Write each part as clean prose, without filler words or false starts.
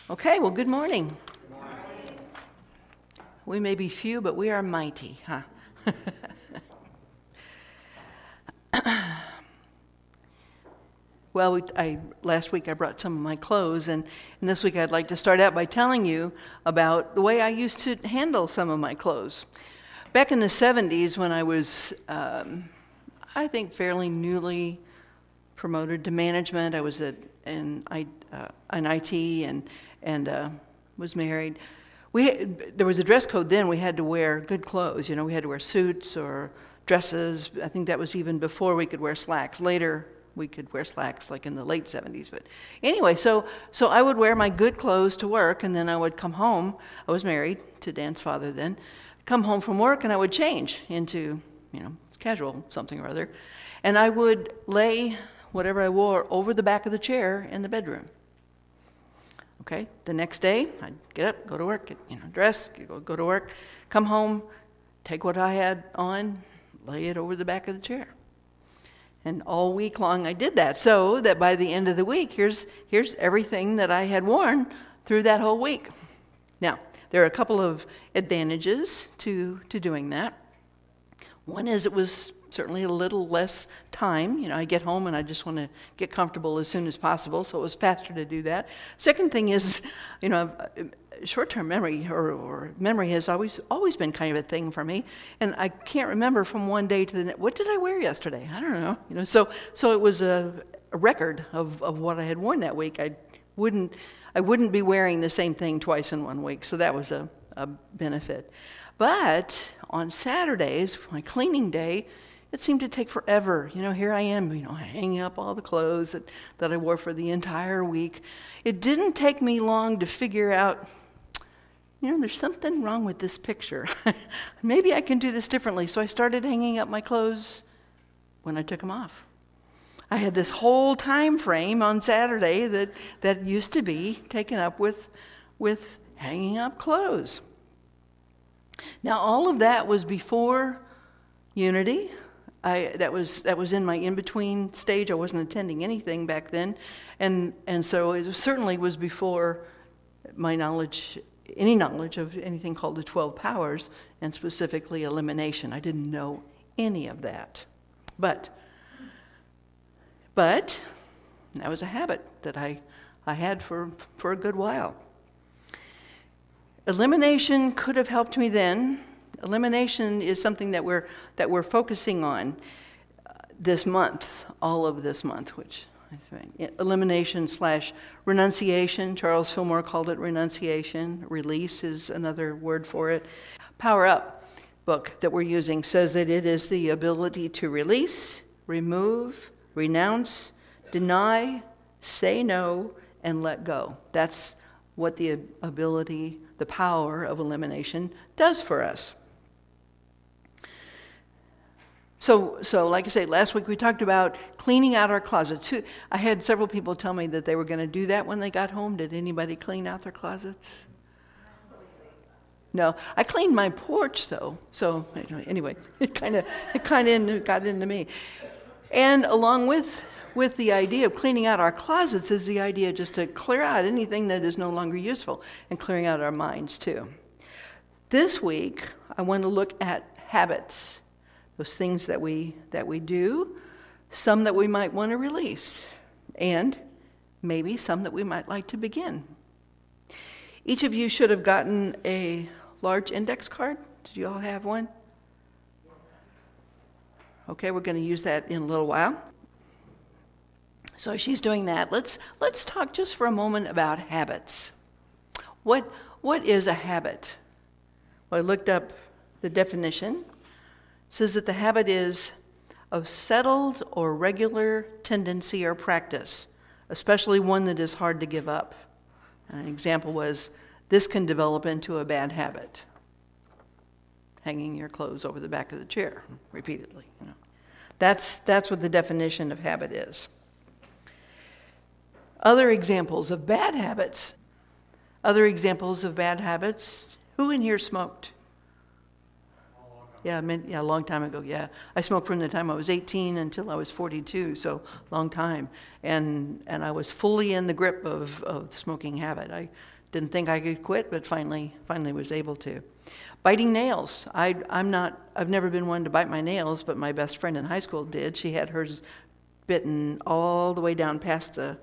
Okay, well, good morning. We may be few, but we are mighty, huh? Well, last week I brought some of my clothes, and this week I'd like to start out by telling you about the way I used to handle some of my clothes. Back in the 70s, when I was, I think, fairly newly promoted to management, I was in IT and was married. There was a dress code then. We had to wear good clothes. You know, we had to wear suits or dresses. I think that was even before we could wear slacks. Later, we could wear slacks, like in the late 70s. But anyway, so I would wear my good clothes to work, and then I would come home. I was married to Dan's father then. Come home from work, and I would change into, casual something or other. And I would lay whatever I wore over the back of the chair in the bedroom. Okay, the next day, I'd get up, go to work, dress, go to work, come home, take what I had on, lay it over the back of the chair. And all week long I did that, so that by the end of the week, here's everything that I had worn through that whole week. Now, there are a couple of advantages to doing that. One is it was certainly a little less time. I get home and I just want to get comfortable as soon as possible, so it was faster to do that. Second thing is, short-term memory or memory has always been kind of a thing for me, and I can't remember from one day to the next. What did I wear yesterday? I don't know. So it was a record of what I had worn that week. I wouldn't be wearing the same thing twice in 1 week, so that was a benefit. But on Saturdays, my cleaning day, it seemed to take forever. Here I am, hanging up all the clothes that I wore for the entire week. It didn't take me long to figure out, there's something wrong with this picture. Maybe I can do this differently. So I started hanging up my clothes when I took them off. I had this whole time frame on Saturday that used to be taken up with hanging up clothes. Now, all of that was before Unity. That was in my in-between stage. I wasn't attending anything back then, and so it certainly was before my any knowledge of anything called the 12 powers, and specifically elimination. I didn't know any of that, but that was a habit that I had for a good while. Elimination could have helped me then. Elimination is something that we're focusing on this month, all of this month, which I think elimination/renunciation. Charles Fillmore called it renunciation. Release is another word for it. Power Up book that we're using says that it is the ability to release, remove, renounce, deny, say no, and let go. That's what the ability, the power of elimination does for us. So like I say, last week we talked about cleaning out our closets. I had several people tell me that they were going to do that when they got home. Did anybody clean out their closets? No, I cleaned my porch though. So anyway, it kind of got into me. And along with the idea of cleaning out our closets is the idea just to clear out anything that is no longer useful, and clearing out our minds too. This week, I want to look at habits, those things that we do, some that we might want to release, and maybe some that we might like to begin. Each of you should have gotten a large index card. Did you all have one? Okay, we're going to use that in a little while. So she's doing that. Let's talk just for a moment about habits. What is a habit? Well, I looked up the definition. It says that the habit is of settled or regular tendency or practice, especially one that is hard to give up. And an example was, this can develop into a bad habit. Hanging your clothes over the back of the chair repeatedly. That's what the definition of habit is. Other examples of bad habits. Who in here smoked? Yeah, a long time ago, yeah. I smoked from the time I was 18 until I was 42, so long time. And I was fully in the grip of the smoking habit. I didn't think I could quit, but finally was able to. Biting nails. I've never been one to bite my nails, but my best friend in high school did. She had hers bitten all the way down past the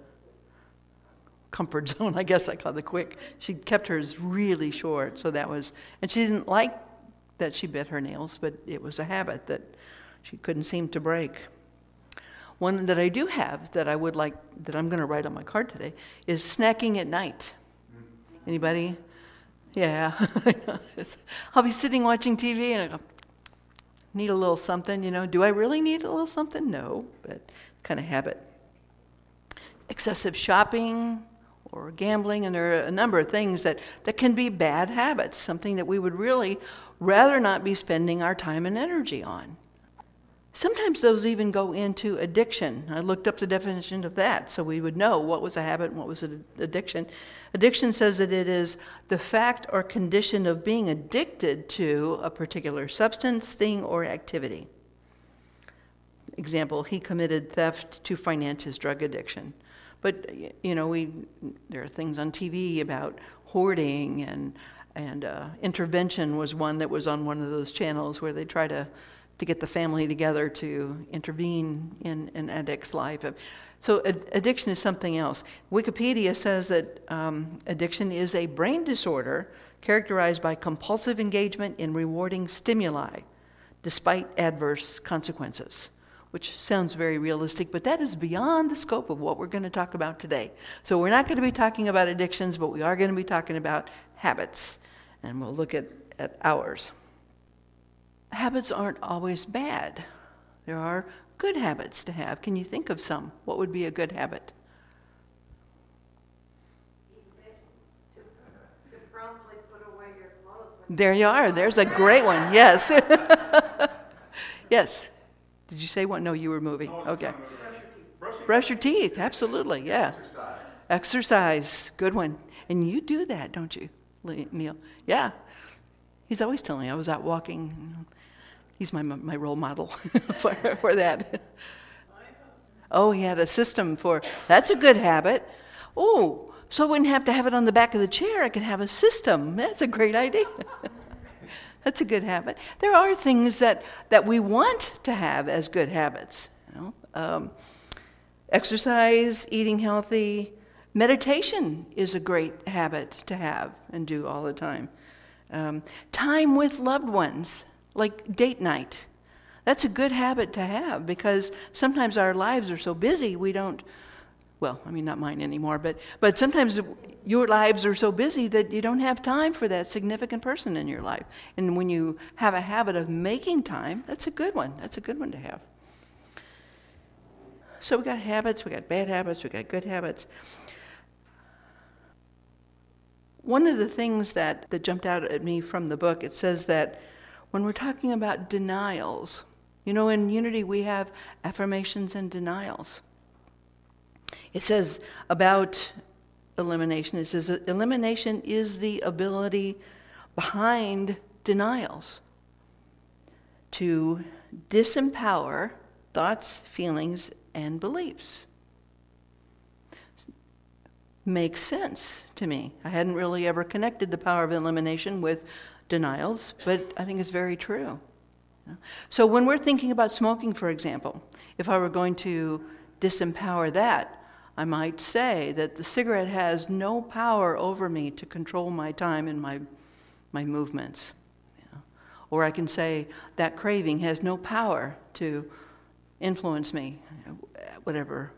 comfort zone, I guess I call it the quick. She kept hers really short, so and she didn't like that she bit her nails, but it was a habit that she couldn't seem to break. One that I do have that I'm going to write on my card today is snacking at night. Anybody? Yeah. I'll be sitting watching TV and I go, need a little something, Do I really need a little something? No, but kind of habit. Excessive shopping or gambling, and there are a number of things that can be bad habits, something that we would really rather not be spending our time and energy on. Sometimes those even go into addiction. I looked up the definition of that so we would know what was a habit and what was an addiction. Addiction says that it is the fact or condition of being addicted to a particular substance, thing, or activity. Example, he committed theft to finance his drug addiction. But, there are things on TV about hoarding and intervention was one that was on one of those channels where they try to get the family together to intervene in an addict's life. So addiction is something else. Wikipedia says that addiction is a brain disorder characterized by compulsive engagement in rewarding stimuli despite adverse consequences, which sounds very realistic, but that is beyond the scope of what we're going to talk about today. So we're not going to be talking about addictions, but we are going to be talking about habits, and we'll look at ours. Habits aren't always bad. There are good habits to have. Can you think of some? What would be a good habit? To promptly put away your clothes. There you are. There's a great one. Yes. Yes. Did you say what? No, you were moving. Okay. Brush your teeth. Absolutely. Yeah. Exercise. Good one. And you do that, don't you, Neil? Yeah. He's always telling me I was out walking. He's my role model for that. Oh, he had a system that's a good habit. Oh, so I wouldn't have to have it on the back of the chair. I could have a system. That's a great idea. That's a good habit. There are things that we want to have as good habits. Exercise, eating healthy. Meditation is a great habit to have and do all the time. Time with loved ones, like date night. That's a good habit to have because sometimes our lives are so busy we don't, not mine anymore, but sometimes your lives are so busy that you don't have time for that significant person in your life. And when you have a habit of making time, that's a good one. That's a good one to have. So we got habits, we got bad habits, we got good habits. One of the things that jumped out at me from the book, it says that when we're talking about denials, in Unity we have affirmations and denials. It says about elimination, it says that elimination is the ability behind denials to disempower thoughts, feelings, and beliefs. Makes sense to me. I hadn't really ever connected the power of elimination with denials, but I think it's very true. So when we're thinking about smoking, for example, if I were going to disempower that, I might say that the cigarette has no power over me to control my time and my movements. Or I can say that craving has no power to influence me, whatever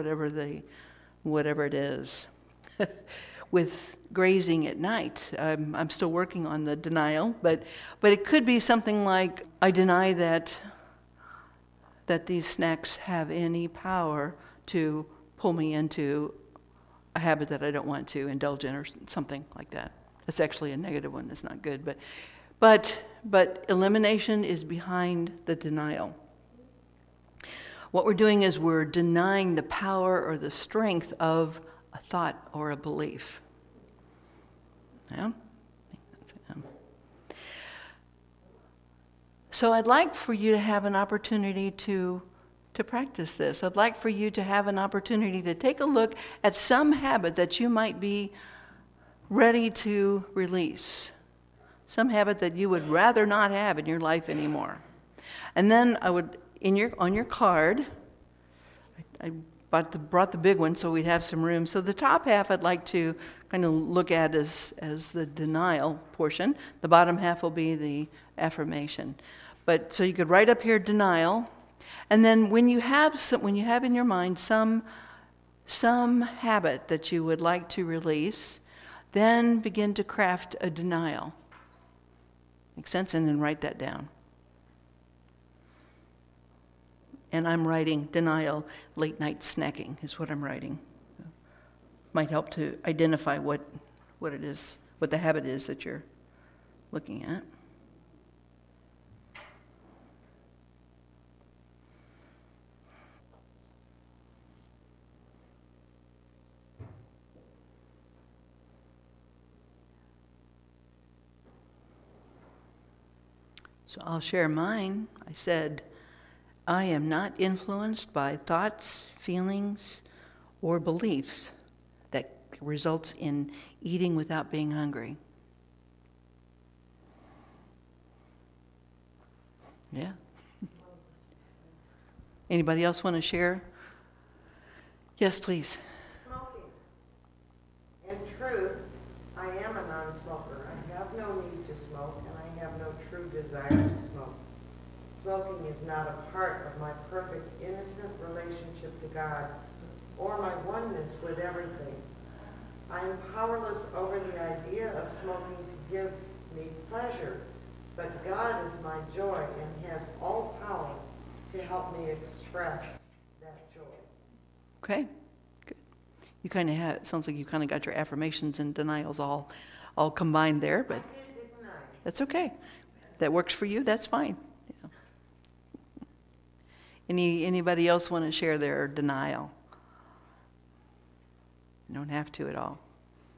it is. With grazing at night, I'm still working on the denial, but it could be something like, I deny that these snacks have any power to pull me into a habit that I don't want to indulge in, or something like that. That's actually a negative one. That's not good, but elimination is behind the denial. What we're doing is we're denying the power or the strength of a thought or a belief. Yeah? So I'd like for you to have an opportunity to practice this. I'd like for you to have an opportunity to take a look at some habit that you might be ready to release. Some habit that you would rather not have in your life anymore. And then I would, on your card, I brought the big one so we'd have some room. So the top half I'd like to kind of look at as the denial portion. The bottom half will be the affirmation. But so you could write up here denial, and then when you have in your mind some habit that you would like to release, then begin to craft a denial. Make sense? And then write that down. And I'm writing denial, late night snacking is what I'm writing. Might help to identify what it is, what the habit is that you're looking at. So I'll share mine. I said, I am not influenced by thoughts, feelings, or beliefs that results in eating without being hungry. Yeah. Anybody else want to share? Yes, please. Smoking. In truth, I am a non-smoker. I have no need to smoke, and I have no true desire to smoke. Smoking is not a part of my perfect, innocent relationship to God or my oneness with everything. I am powerless over the idea of smoking to give me pleasure, but God is my joy and has all power to help me express that joy. Okay, good. You kind of have, it sounds like you kind of got your affirmations and denials all combined there, but Didn't I? that's okay. That works for you, that's fine. Yeah. Anybody else want to share their denial? You don't have to at all.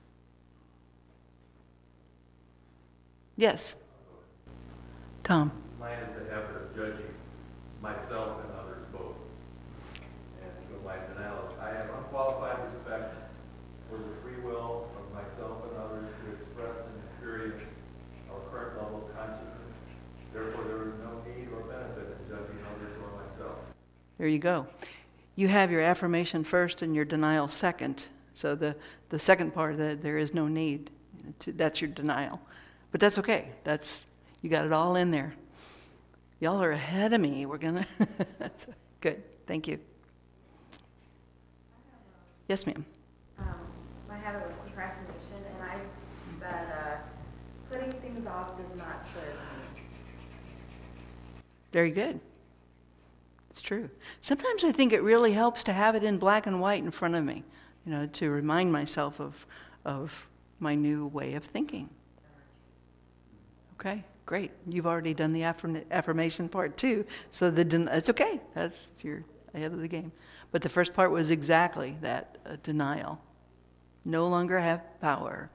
Yes. Tom. Mine is the habit of judging myself and others both. And so my denial is, I have unqualified respect for the free will of myself and others to express and experience our current level of consciousness. Therefore, there is no need or benefit in judging others or myself. There you go. You have your affirmation first and your denial second. So the second part, that there is no need, that's your denial. But that's okay. You got it all in there. Y'all are ahead of me. We're going to... Good. Thank you. Yes, ma'am. My habit was procrastination, and I said putting things off does not serve me. Very good. It's true. Sometimes I think it really helps to have it in black and white in front of me, to remind myself of my new way of thinking. Okay, great. You've already done the affirmation part too, so it's okay. You're ahead of the game. But the first part was exactly that, denial. No longer have power.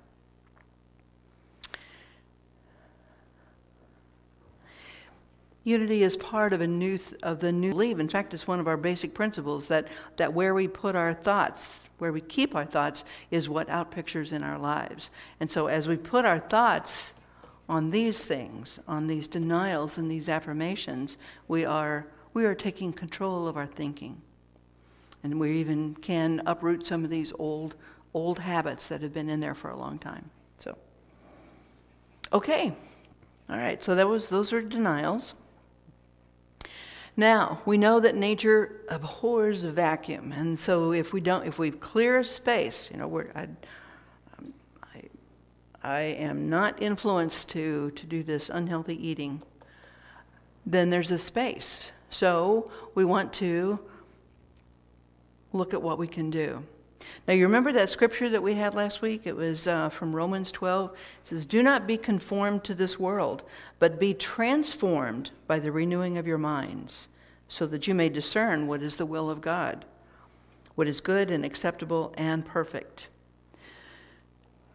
Unity is part of the new belief. In fact, it's one of our basic principles that where we put our thoughts, where we keep our thoughts, is what outpictures in our lives. And so as we put our thoughts on these things, on these denials and these affirmations, we are taking control of our thinking. And we even can uproot some of these old habits that have been in there for a long time. So, okay. All right, so those are denials. Now, we know that nature abhors a vacuum, and so if we clear a space, I am not influenced to do this unhealthy eating, then there's a space. So we want to look at what we can do. Now, you remember that scripture that we had last week? It was from Romans 12. It says, "Do not be conformed to this world, but be transformed by the renewing of your minds, so that you may discern what is the will of God, what is good and acceptable and perfect."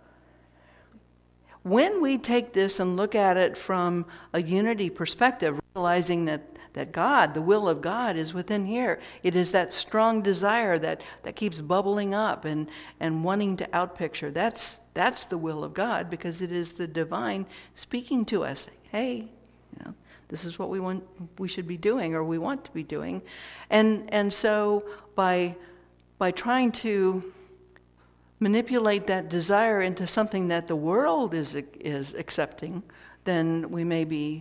When we take this and look at it from a unity perspective, realizing that God, the will of God, is within here. It is that strong desire that keeps bubbling up and wanting to outpicture. That's the will of God, because it is the divine speaking to us. Hey, this is what we should be doing, or we want to be doing. And so by trying to manipulate that desire into something that the world is accepting, then we may be,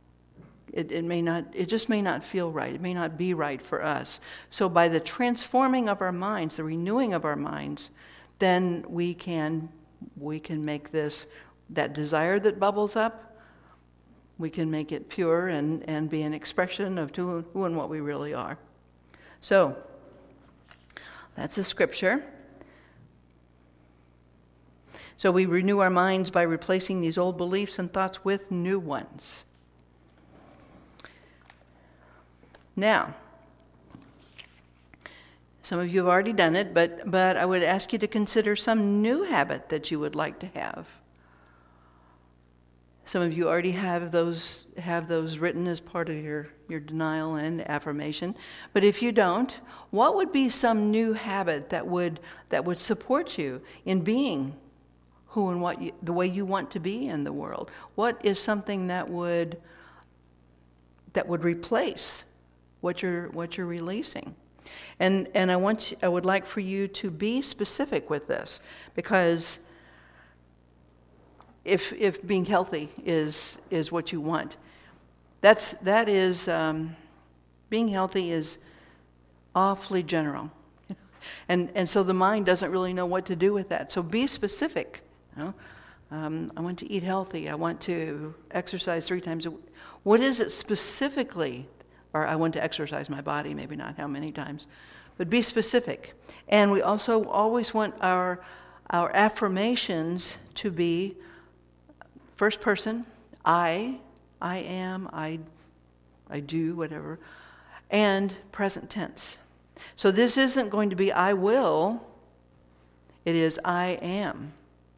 it just may not feel right. It may not be right for us. So by the transforming of our minds, the renewing of our minds, then we can make that desire that bubbles up, we can make it pure and be an expression of who and what we really are. So that's a scripture. So we renew our minds by replacing these old beliefs and thoughts with new ones. Now, some of you have already done it, but I would ask you to consider some new habit that you would like to have. Some of you already have those written as part of your denial and affirmation. But if you don't, what would be some new habit that would support you in being who and the way you want to be in the world? What is something that would replace what you're releasing? And I would like for you to be specific with this, because if being healthy is what you want, that is being healthy is awfully general, and so the mind doesn't really know what to do with that. So be specific. I want to eat healthy. I want to exercise 3 times a week. What is it specifically? Or I want to exercise my body, maybe not how many times, but be specific. And we also always want our affirmations to be first person, I am, I do, whatever, and present tense. So this isn't going to be I will, it is I am.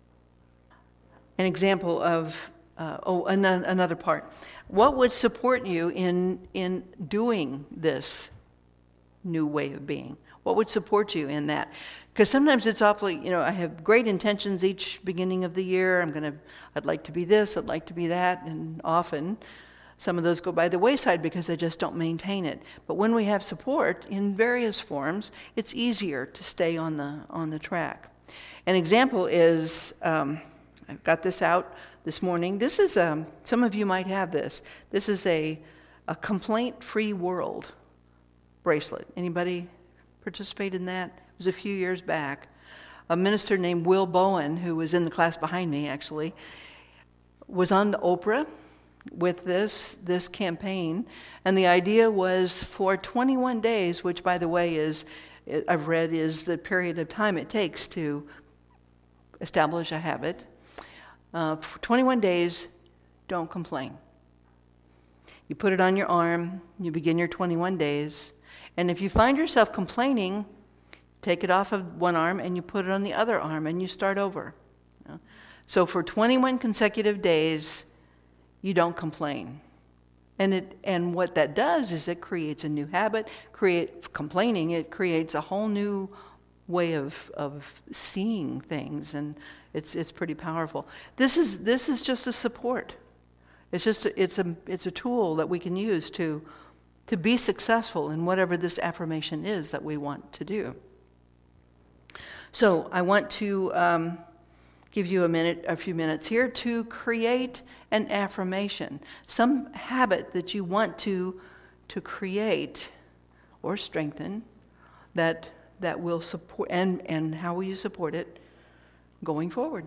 An example of, another part. What would support you in doing this new way of being? What would support you in that? Because sometimes it's awfully, I have great intentions each beginning of the year. I'd like to be this, I'd like to be that, and often some of those go by the wayside because I just don't maintain it. But when we have support in various forms, it's easier to stay on the track. An example is, I've got this out this morning. This is, some of you might have this. This is a complaint-free world bracelet. Anybody participate in that? It was a few years back. A minister named Will Bowen, who was in the class behind me actually, was on the Oprah with this campaign, and the idea was for 21 days, which by the way I've read is the period of time it takes to establish a habit. For 21 days, don't complain. You put it on your arm, you begin your 21 days, and if you find yourself complaining, take it off of one arm and you put it on the other arm and you start over. So for 21 consecutive days, you don't complain. And what that does is it creates a new habit. Complaining, it creates a whole new way of seeing things, and it's pretty powerful. This is just a support. It's a tool that we can use to be successful in whatever this affirmation is that we want to do. So I want to give you a few minutes here to create an affirmation, some habit that you want to create or strengthen that will support, and how will you support it going forward.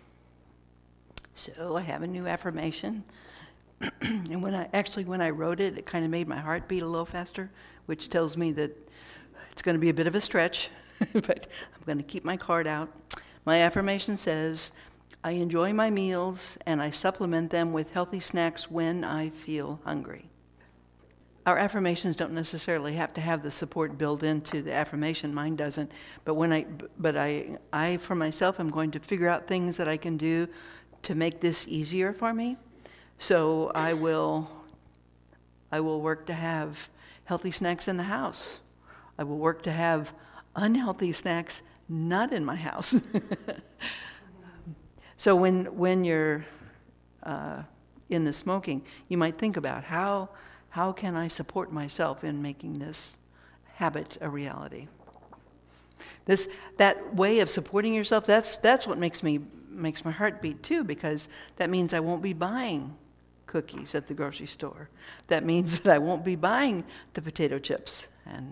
So I have a new affirmation. And when I wrote it, it kind of made my heart beat a little faster, which tells me that it's going to be a bit of a stretch, but I'm going to keep my card out. My affirmation says, I enjoy my meals and I supplement them with healthy snacks when I feel hungry. Our affirmations don't necessarily have to have the support built into the affirmation. Mine doesn't. But I for myself am going to figure out things that I can do to make this easier for me. So I will I will work to have healthy snacks in the house. I will work to have unhealthy snacks not in my house. So when you're in the smoking, you might think about how can I support myself in making this habit a reality. That way of supporting yourself, that's what makes my heart beat too, because that means I won't be buying cookies at the grocery store. That means that I won't be buying the potato chips,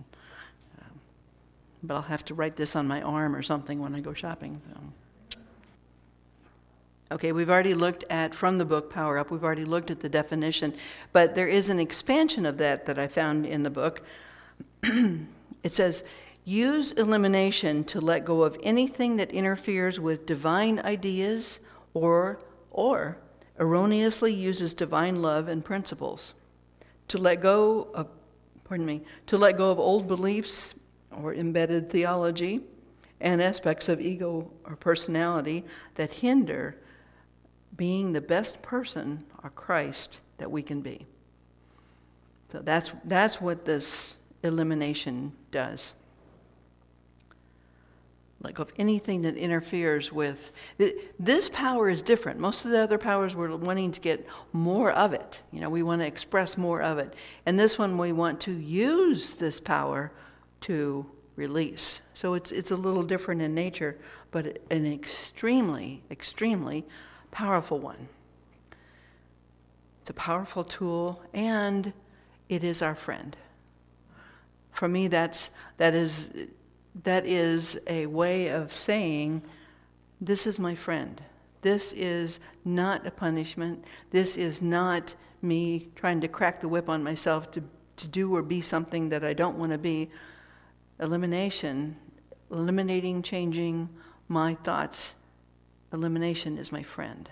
but I'll have to write this on my arm or something when I go shopping. So. Okay, we've already looked at, from the book Power Up, we've already looked at the definition, but there is an expansion of that I found in the book. It says, use elimination to let go of anything that interferes with divine ideas or erroneously uses divine love and principles. To let go of old beliefs or embedded theology and aspects of ego or personality that hinder being the best person or Christ that we can be. So that's what this elimination does. Let go of anything that interferes with. This power is different. Most of the other powers we're wanting to get more of it. We want to express more of it. And this one we want to use this power to release. So it's a little different in nature, but an extremely, extremely powerful one. It's a powerful tool, and it is our friend. For me, that is a way of saying, this is my friend. This is not a punishment. This is not me trying to crack the whip on myself to do or be something that I don't want to be. Eliminating, changing my thoughts. Elimination is my friend.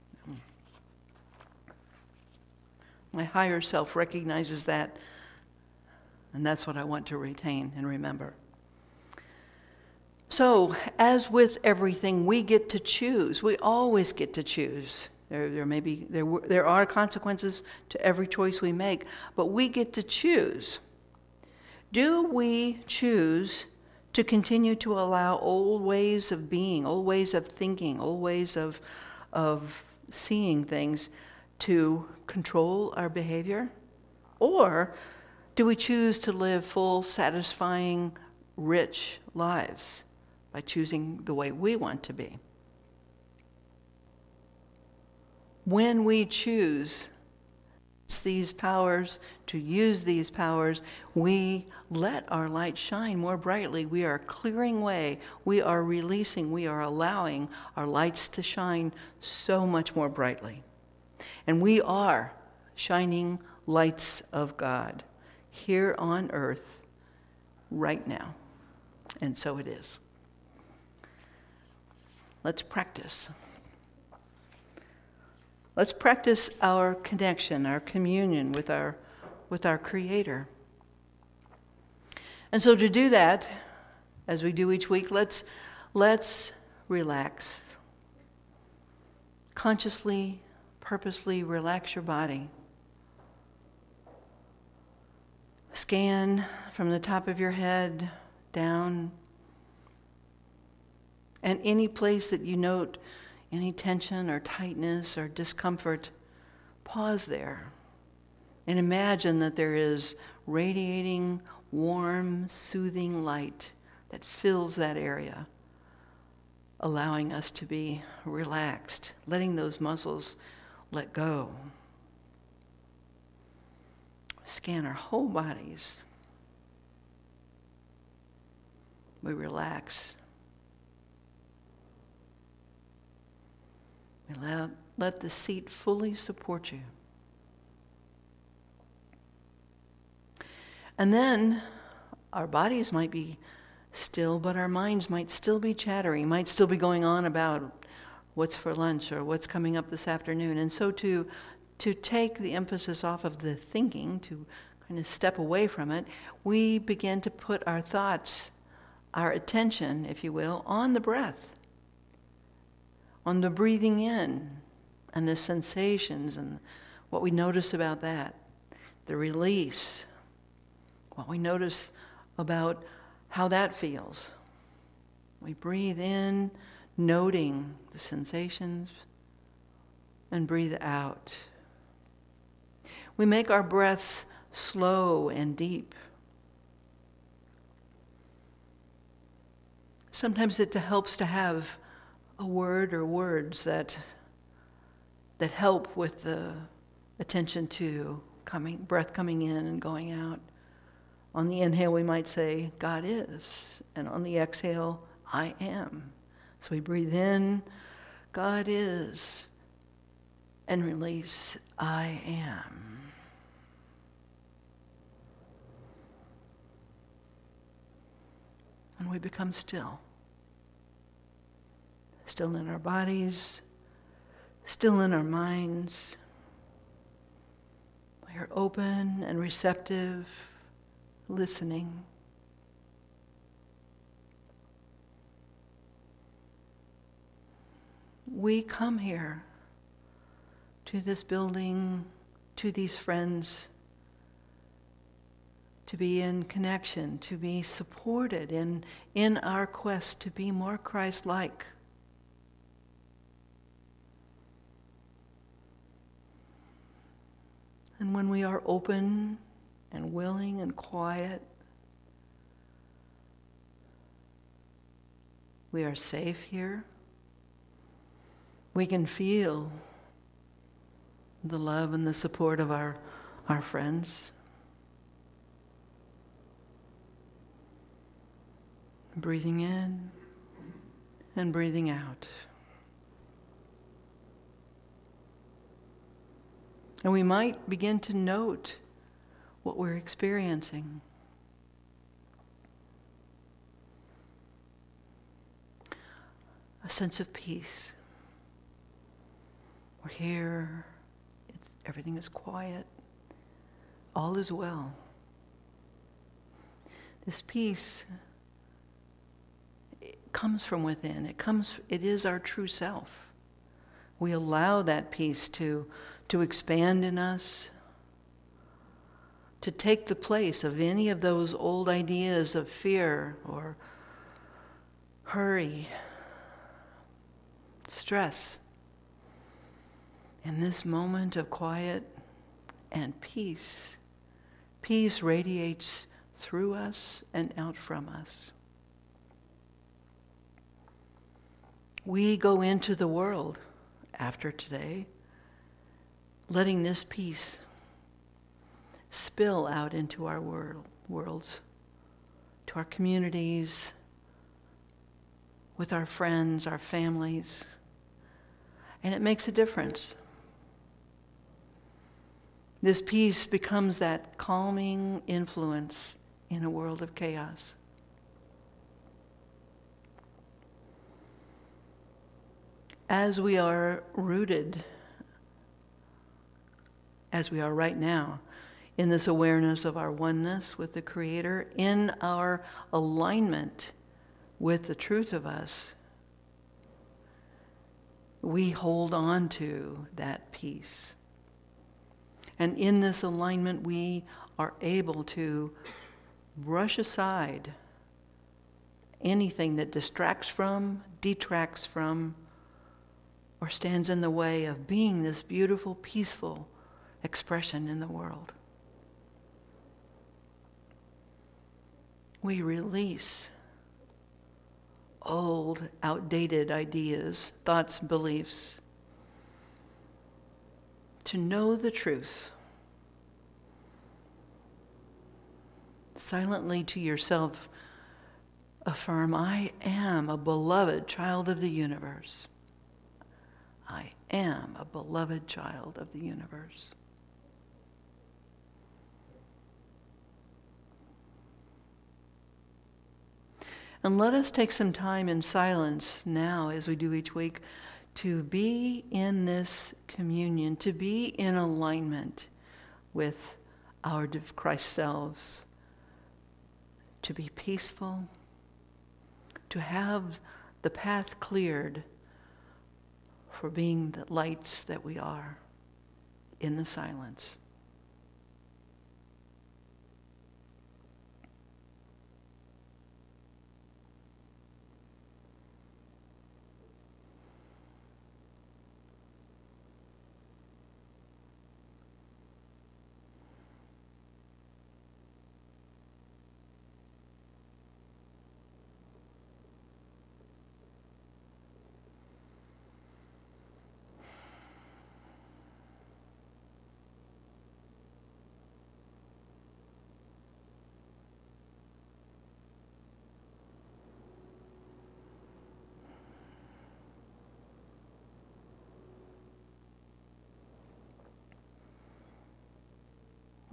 My higher self recognizes that, and that's what I want to retain and remember. So, as with everything, we get to choose. We always get to choose. There are consequences to every choice we make, but we get to choose. Do we choose to continue to allow old ways of being, old ways of thinking, old ways of seeing things to control our behavior? Or do we choose to live full, satisfying, rich lives by choosing the way we want to be? When we choose these powers, to use these powers, we let our light shine more brightly. We are clearing way. We are releasing. We are allowing our lights to shine so much more brightly. And we are shining lights of God here on earth right now. And so it is. Let's practice. Let's practice our connection, our communion with our Creator. And so to do that, as we do each week, let's relax. Consciously, purposely relax your body. Scan from the top of your head down, and any place that you note any tension or tightness or discomfort, pause there and imagine that there is radiating, warm, soothing light that fills that area, allowing us to be relaxed, letting those muscles let go. Scan our whole bodies. We relax. Let the seat fully support you. And then our bodies might be still, but our minds might still be chattering, might still be going on about what's for lunch or what's coming up this afternoon. And so to take the emphasis off of the thinking, to kind of step away from it, we begin to put our thoughts, our attention, if you will, on the breath. On the breathing in and the sensations and what we notice about that. the release. Well, we notice about how that feels. We breathe in, noting the sensations, and breathe out. We make our breaths slow and deep. Sometimes it helps to have a word or words that help with the attention to breath coming in and going out. On the inhale, we might say, God is. And on the exhale, I am. So we breathe in, God is. And release, I am. And we become still. Still in our bodies, still in our minds. We are open and receptive, listening. We come here to this building, to these friends, to be in connection, to be supported in our quest to be more Christ-like. And when we are open and willing and quiet, we are safe here. We can feel the love and the support of our friends. Breathing in and breathing out. And we might begin to note what we're experiencing. A sense of peace. We're here, everything is quiet, all is well. This peace, it comes from within. It is our true self. We allow that peace to expand in us, to take the place of any of those old ideas of fear or hurry, stress. In this moment of quiet and peace, peace radiates through us and out from us. We go into the world after today, letting this peace spill out into our worlds, to our communities, with our friends, our families, and it makes a difference. This peace becomes that calming influence in a world of chaos. As we are rooted, as we are right now, in this awareness of our oneness with the Creator, in our alignment with the truth of us, we hold on to that peace. And in this alignment, we are able to brush aside anything that distracts from, detracts from, or stands in the way of being this beautiful, peaceful expression in the world. We release old, outdated ideas, thoughts, beliefs, to know the truth. Silently to yourself affirm, I am a beloved child of the universe. I am a beloved child of the universe. And let us take some time in silence now, as we do each week, to be in this communion, to be in alignment with our Christ selves, to be peaceful, to have the path cleared for being the lights that we are in the silence.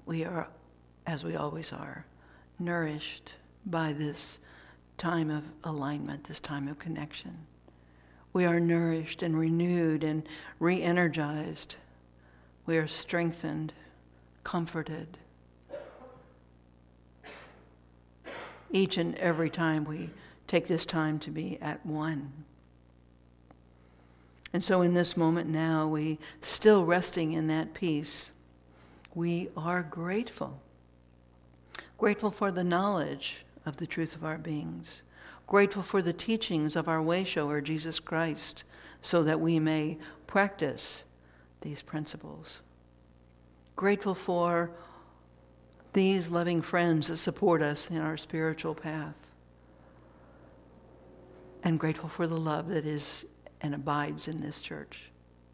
we are, as we always are, nourished by this time of alignment, this time of connection. We are nourished and renewed and re-energized. We are strengthened, comforted. Each and every time we take this time to be at one. And so in this moment now, we still resting in that peace, we are grateful. Grateful for the knowledge of the truth of our beings. Grateful for the teachings of our way shower, Jesus Christ, so that we may practice these principles. Grateful for these loving friends that support us in our spiritual path. And grateful for the love that is and abides in this church.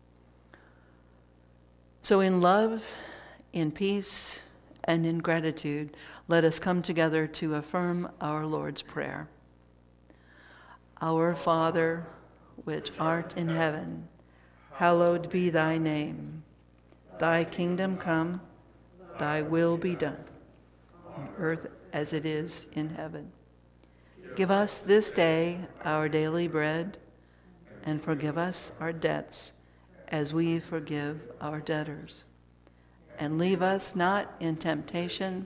So in love, in peace, and in gratitude, let us come together to affirm our Lord's Prayer. Our Father, which art in heaven, hallowed be thy name. Thy kingdom come, thy will be done, on earth as it is in heaven. Give us this day our daily bread, and forgive us our debts as we forgive our debtors. And leave us not in temptation,